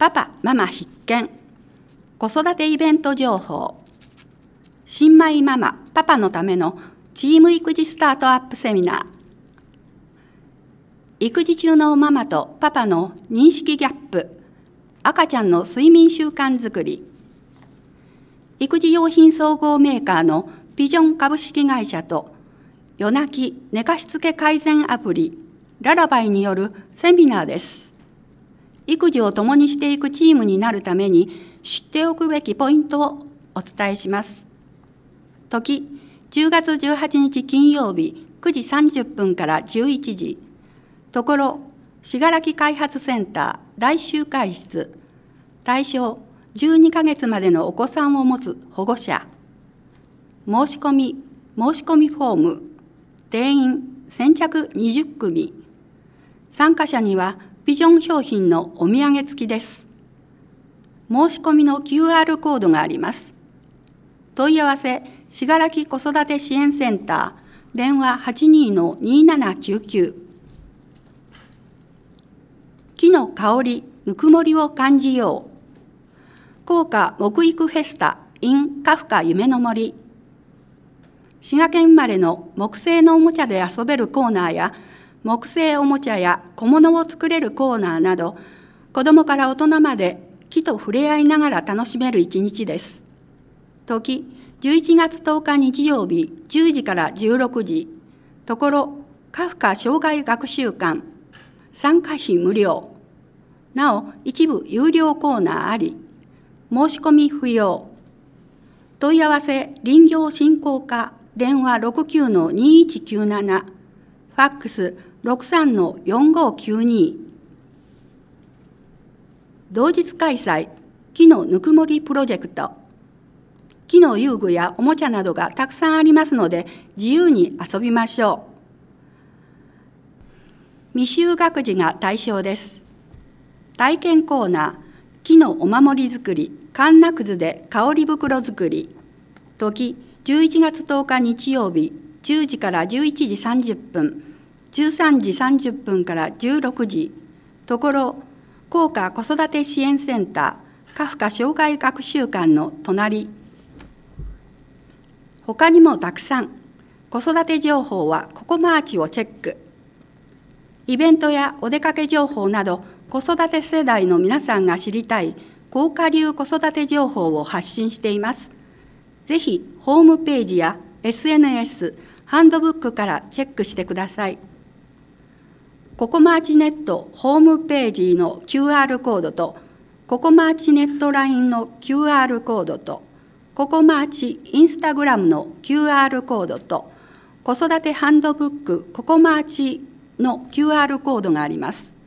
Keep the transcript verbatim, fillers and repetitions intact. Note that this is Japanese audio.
パパママ必見子育てイベント情報、新米ママパパのためのチーム育児スタートアップセミナー、育児中のママとパパの認識ギャップ、赤ちゃんの睡眠習慣づくり、育児用品総合メーカーのピジョン株式会社と夜泣き寝かしつけ改善アプリララバイによるセミナーです。育児を共にしていくチームになるために知っておくべきポイントをお伝えします。時、じゅうがつじゅうはちにち金曜日くじさんじゅっぷんからじゅういちじ、ところ、信楽開発センター大集会室、対象じゅうにかげつまでのお子さんを持つ保護者、申し込み、申し込みフォーム、定員先着にじゅっくみ、参加者にはビジョン商品のお土産付きです。申し込みの キューアール コードがあります。問い合わせ、信楽子育て支援センター、電話 はちにーのにーななきゅうきゅう。木の香り、ぬくもりを感じよう。効果木育フェスタ in カフカ夢の森。滋賀県生まれの木製のおもちゃで遊べるコーナーや、木製おもちゃや小物を作れるコーナーなど、子どもから大人まで木と触れ合いながら楽しめる一日です。時、じゅういちがつとおか日曜日じゅうじからじゅうろくじ、ところ、カフカ障害学習館、参加費無料。なお、一部有料コーナーあり、申し込み不要。問い合わせ、林業振興課、電話 ろくきゅうのにいちきゅうなな、ファックス ろくさんのよんごきゅうに。同日開催、木のぬくもりプロジェクト。木の遊具やおもちゃなどがたくさんありますので、自由に遊びましょう。未就学児が対象です。体験コーナー、木のお守り作り、かんなくずで香り袋作り。時、じゅういちがつとおか日曜日、じゅうじからじゅういちじさんじゅっぷん、じゅうさんじさんじゅっぷんからじゅうろくじ、ところ、効果子育て支援センター、カフカ障害学習館の隣。他にもたくさん、子育て情報はココマーチをチェック。イベントやお出かけ情報など、子育て世代の皆さんが知りたい効果流子育て情報を発信しています。ぜひ、ホームページや エスエヌエス、ハンドブックからチェックしてください。ココマーチネットホームページの キューアール コードと、ココマーチネット ライン の キューアール コードと、ココマーチインスタグラムの キューアール コードと、子育てハンドブックココマーチの キューアール コードがあります。